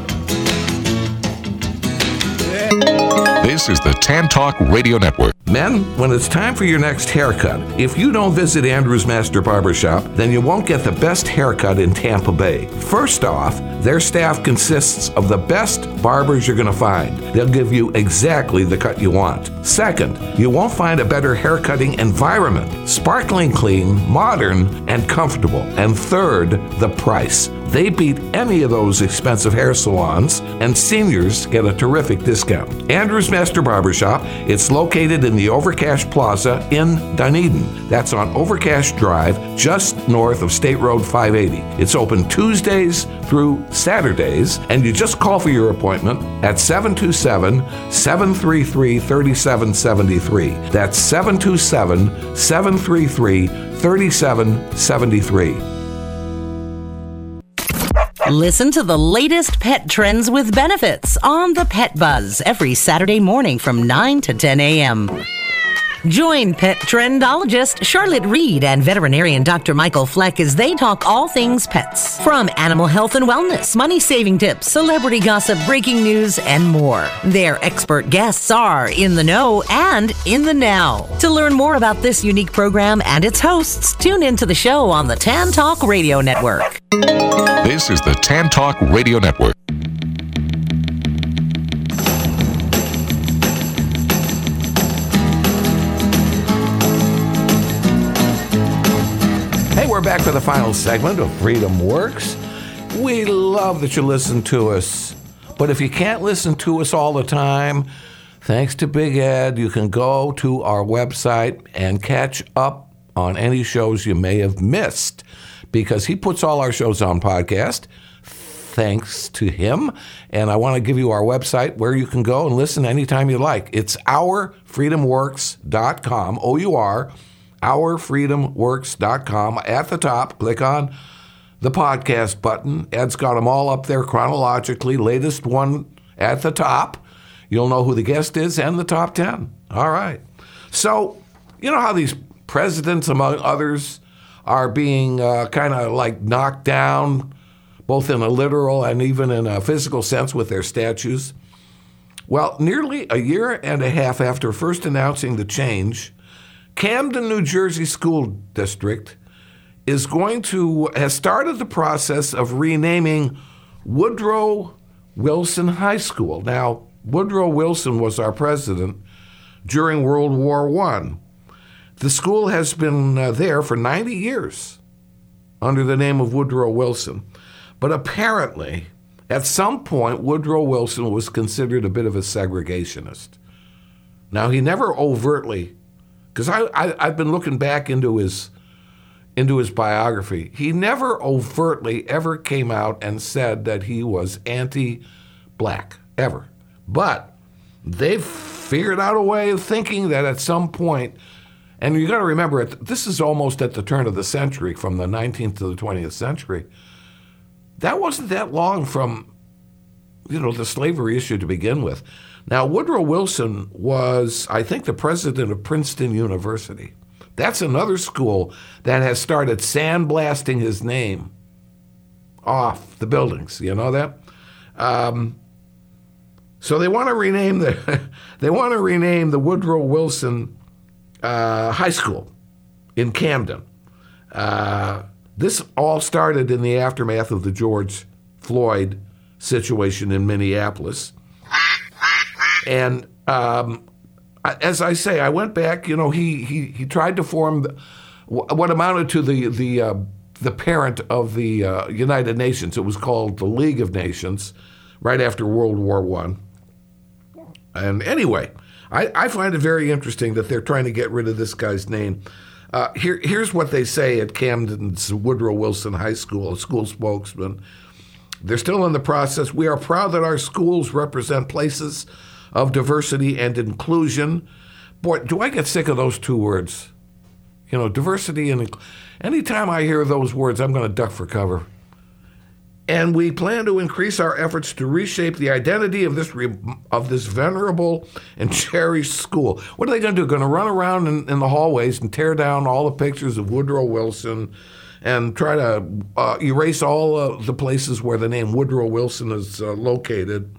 This is the Tan Talk Radio Network. Men, when it's time for your next haircut, if you don't visit Andrew's Master Barbershop, then you won't get the best haircut in Tampa Bay. First off, their staff consists of the best barbers you're going to find. They'll give you exactly the cut you want. Second, you won't find a better haircutting environment. Sparkling clean, modern, and comfortable. And third, the price. They beat any of those expensive hair salons, and seniors get a terrific discount. Andrew's Master Barbershop, it's located in the Overcash Plaza in Dunedin. That's on Overcash Drive, just north of State Road five eighty. It's open Tuesdays through Saturdays, and you just call for your appointment at seven two seven, seven three three, three seven seven three. That's seven two seven, seven three three, three seven seven three. Listen to the latest pet trends with benefits on the Pet Buzz every Saturday morning from nine to ten a.m. Join pet trendologist Charlotte Reed and veterinarian Doctor Michael Fleck as they talk all things pets. From animal health and wellness, money-saving tips, celebrity gossip, breaking news, and more. Their expert guests are in the know and in the now. To learn more about this unique program and its hosts, tune into the show on the Tan Talk Radio Network. This is the Tan Talk Radio Network. Hey, we're back for the final segment of Freedom Works. We love that you listen to us. But if you can't listen to us all the time, thanks to Big Ed, you can go to our website and catch up on any shows you may have missed, because he puts all our shows on podcast, thanks to him. And I want to give you our website where you can go and listen anytime you like. It's our freedom works dot com, O U R, our freedom works dot com. At the top, click on the podcast button. Ed's got them all up there chronologically. Latest one at the top. You'll know who the guest is and the top ten. All right. So, you know how these presidents, among others, are being uh, kind of like knocked down, both in a literal and even in a physical sense with their statues? Well, nearly a year and a half after first announcing the change, Camden, New Jersey School District is going to, has started the process of renaming Woodrow Wilson High School. Now, Woodrow Wilson was our president during World War One. The school has been uh, there for ninety years under the name of Woodrow Wilson. But apparently, at some point, Woodrow Wilson was considered a bit of a segregationist. Now, he never overtly, because I, I, I've been looking back into his into his biography, he never overtly ever came out and said that he was anti-black, ever. But they've figured out a way of thinking that at some point, and you got to remember, this is almost at the turn of the century, from the nineteenth to the twentieth century. That wasn't that long from, you know, the slavery issue to begin with. Now, Woodrow Wilson was, I think, the president of Princeton University. That's another school that has started sandblasting his name off the buildings. You know that? Um, so they want to rename the they want to rename the Woodrow Wilson uh, High School in Camden. Uh, this all started in the aftermath of the George Floyd situation in Minneapolis. And um, as I say, I went back. You know, he he he tried to form the, what amounted to the the uh, the parent of the uh, United Nations. It was called the League of Nations, right after World War One. And anyway, I, I find it very interesting that they're trying to get rid of this guy's name. Uh, here here's what they say at Camden's Woodrow Wilson High School, a school spokesman. They're still in the process. We are proud that our schools represent places of diversity and inclusion. Boy, do I get sick of those two words. You know, diversity and inc- anytime I hear those words, I'm going to duck for cover. And we plan to increase our efforts to reshape the identity of this re- of this venerable and cherished school. What are they going to do? Going to run around in, in the hallways and tear down all the pictures of Woodrow Wilson and try to uh, erase all uh, the places where the name Woodrow Wilson is uh, located?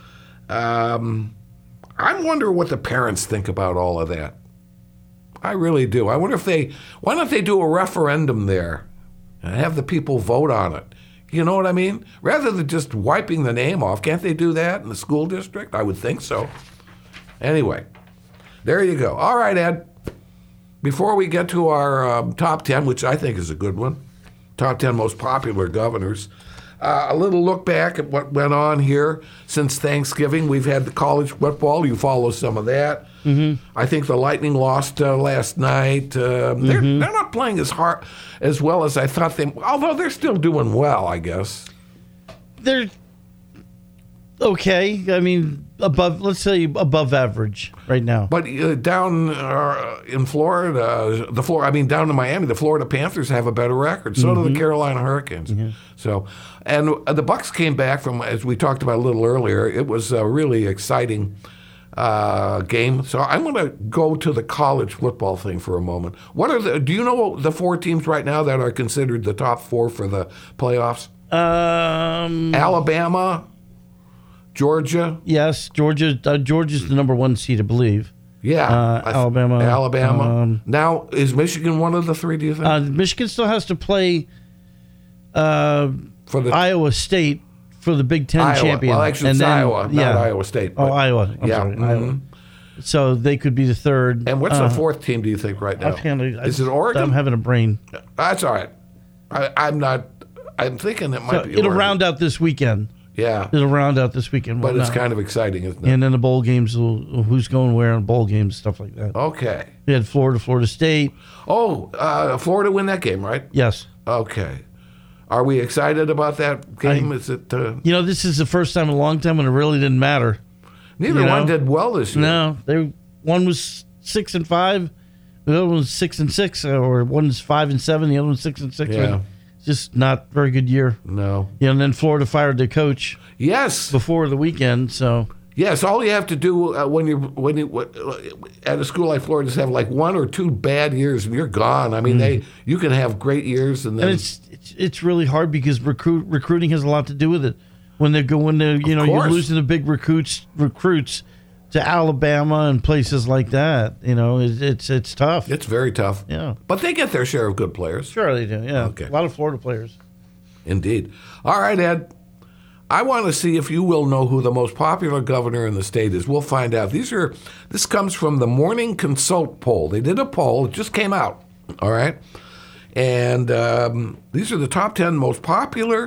Um, I wonder what the parents think about all of that. I really do. I wonder if they, why don't they do a referendum there and have the people vote on it? You know what I mean? Rather than just wiping the name off, can't they do that in the school district? I would think so. Anyway, there you go. All right, Ed. Before we get to our um, top ten, which I think is a good one, top ten most popular governors, uh, a little look back at what went on here since Thanksgiving. We've had the college football. You follow some of that. Mm-hmm. I think the Lightning lost uh, last night. Uh, they're, Mm-hmm. they're not playing as hard, as well as I thought they, although they're still doing well, I guess. They're okay. I mean, above, let's say above average right now. But uh, down uh, in Florida, the Florida, I mean, down in Miami, the Florida Panthers have a better record. So Mm-hmm. do the Carolina Hurricanes. Mm-hmm. So, and uh, the Bucks came back from, as we talked about a little earlier, it was a really exciting uh, game. So I'm going to go to the college football thing for a moment. What are the? Do you know the four teams right now that are considered the top four for the playoffs? Um, Alabama, Georgia. Yes, Georgia. Uh, Georgia's the number one seed, I believe. Yeah, Uh, I th- Alabama. Alabama. Um, now, is Michigan one of the three? Do you think? Uh, Michigan still has to play uh, For the- Iowa State for the Big Ten Iowa. champion. Well, actually, it's Iowa, not Iowa State, Oh, but- Iowa. I'm yeah, sorry, mhm. Iowa. So they could be the third. And what's Uh, the fourth team, do you think, right now? offhand, I- Is it Oregon? I'm having a brain. That's all right. I, I'm not. I'm thinking it might So be. it'll Oregon. round out this weekend. Yeah, It'll round out this weekend. but Well, it's no. kind of exciting, isn't it? And then the bowl games, will, who's going where in bowl games, stuff like that. Okay. We had Florida, Florida State. Oh, uh, Florida win that game, right? Yes. Okay. Are we excited about that game? I- Is it? Uh, You know, this is the first time in a long time when it really didn't matter. neither you one know? did well this year. No, they one was six and five, the other one was six and six, or one's five and seven, the other one's six and six. Yeah. Just not very good year. No. Yeah, and then Florida fired their coach Yes. before the weekend. So Yes, all you have to do uh, when you when you uh, at a school like Florida is have like one or two bad years and you're gone. I mean, they you can have great years and then and it's it's, it's really hard because recruit recruiting has a lot to do with it. When they're going to, you know, you're course. losing the big recruits recruits to Alabama and places like that. You know, it's it's, it's tough. it's very tough. Yeah. But they get their share of good players. Sure they do. Yeah, Okay. a lot of Florida players. Indeed. All right, Ed. I want to see if you will know who the most popular governor in the state is. We'll find out. These are this comes from the Morning Consult poll. They did a poll. It just came out. All right. And um, these are the top ten most popular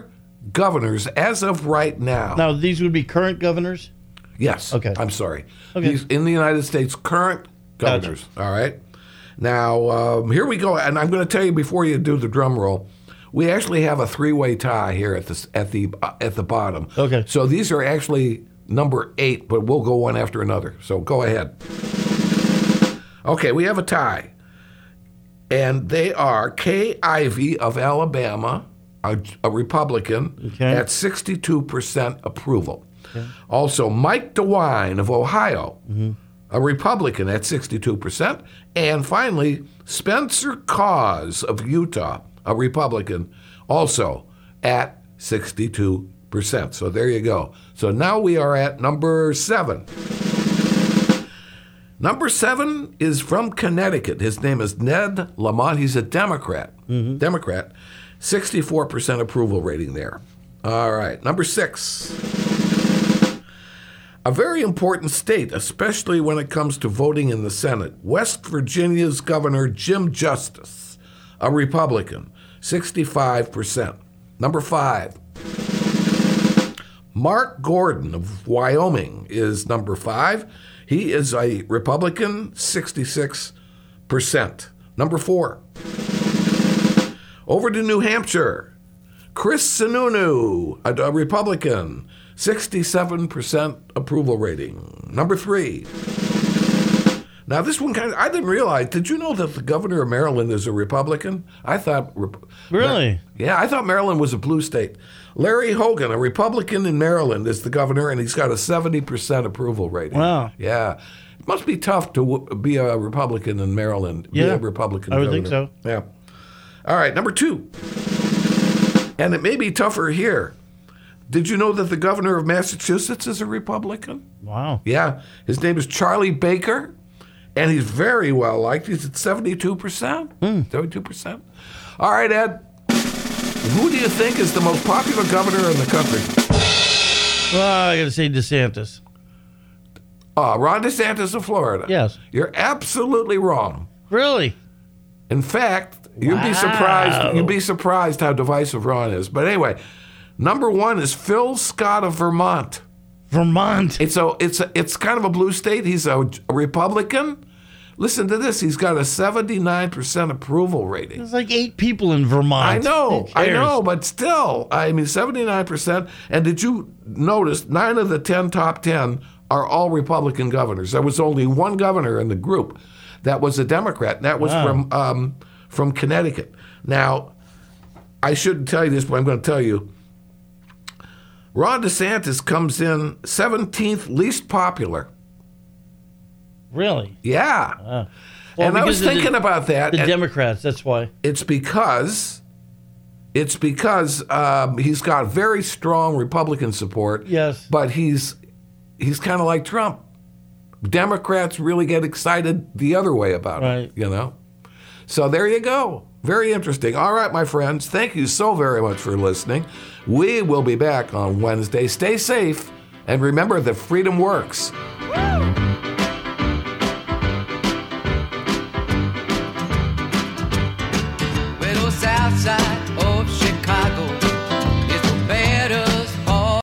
governors as of right now. Now, these would be current governors? Yes. Okay. I'm sorry. Okay. These in the United States, current governors. Gotcha. All right. Now, um, here we go. And I'm going to tell you before you do the drum roll, we actually have a three-way tie here at the, at the, uh, at the bottom. Okay. So these are actually number eight, but we'll go one after another. So go ahead. Okay, we have a tie. And they are Kay Ivey of Alabama, a, a Republican, Okay. at sixty-two percent approval. Okay. Also, Mike DeWine of Ohio, Mm-hmm. a Republican at sixty-two percent. And finally, Spencer Cause of Utah, a Republican, also at sixty-two percent. So there you go. So now we are at number seven. Number seven is from Connecticut. His name is Ned Lamont. He's a Democrat. Mm-hmm. Democrat. sixty-four percent approval rating there. All right. Number six. A very important state, especially when it comes to voting in the Senate. West Virginia's Governor Jim Justice, a Republican. sixty-five percent. Number five. Mark Gordon of Wyoming is number five. He is a Republican, sixty-six percent. Number four. Over to New Hampshire. Chris Sununu, a, a Republican, sixty-seven percent approval rating. Number three. Now, this one kind of, I didn't realize, did you know that the governor of Maryland is a Republican? I thought. Really? Yeah, I thought Maryland was a blue state. Larry Hogan, a Republican in Maryland, is the governor, and he's got a seventy percent approval rating. Wow. Yeah. It must be tough to w- be a Republican in Maryland. Be Yeah, a Republican I would governor. think so. Yeah. All right, number two. And it may be tougher here. Did you know that the governor of Massachusetts is a Republican? Wow. Yeah. His name is Charlie Baker, and he's very well liked. He's at seventy-two percent. seventy-two percent. All right, Ed. Who do you think is the most popular governor in the country? Well, I got to say DeSantis. Uh, Ron DeSantis of Florida. Yes. You're absolutely wrong. Really? In fact, you'd be Wow. surprised. You'd be surprised how divisive Ron is. But anyway, number one is Phil Scott of Vermont. Vermont. It's a it's a, it's kind of a blue state. He's a, a Republican. Listen to this. He's got a seventy-nine percent approval rating. There's like eight people in Vermont. I know, Who I cares? know, but still, I mean, seventy-nine percent. And did you notice nine of the ten top ten are all Republican governors? There was only one governor in the group that was a Democrat, and that was Wow. from um, from Connecticut. Now, I shouldn't tell you this, but I'm going to tell you. Ron DeSantis comes in seventeenth least popular. Really? Yeah. Wow. Well, and I was because of the- thinking about that. The and Democrats, that's why. It's because it's because um, he's got very strong Republican support. Yes. But he's he's kind of like Trump. Democrats really get excited the other way about Right. it, you know? So there you go. Very interesting. All right, my friends, thank you so very much for listening. We will be back on Wednesday. Stay safe, and remember that freedom works. Woo!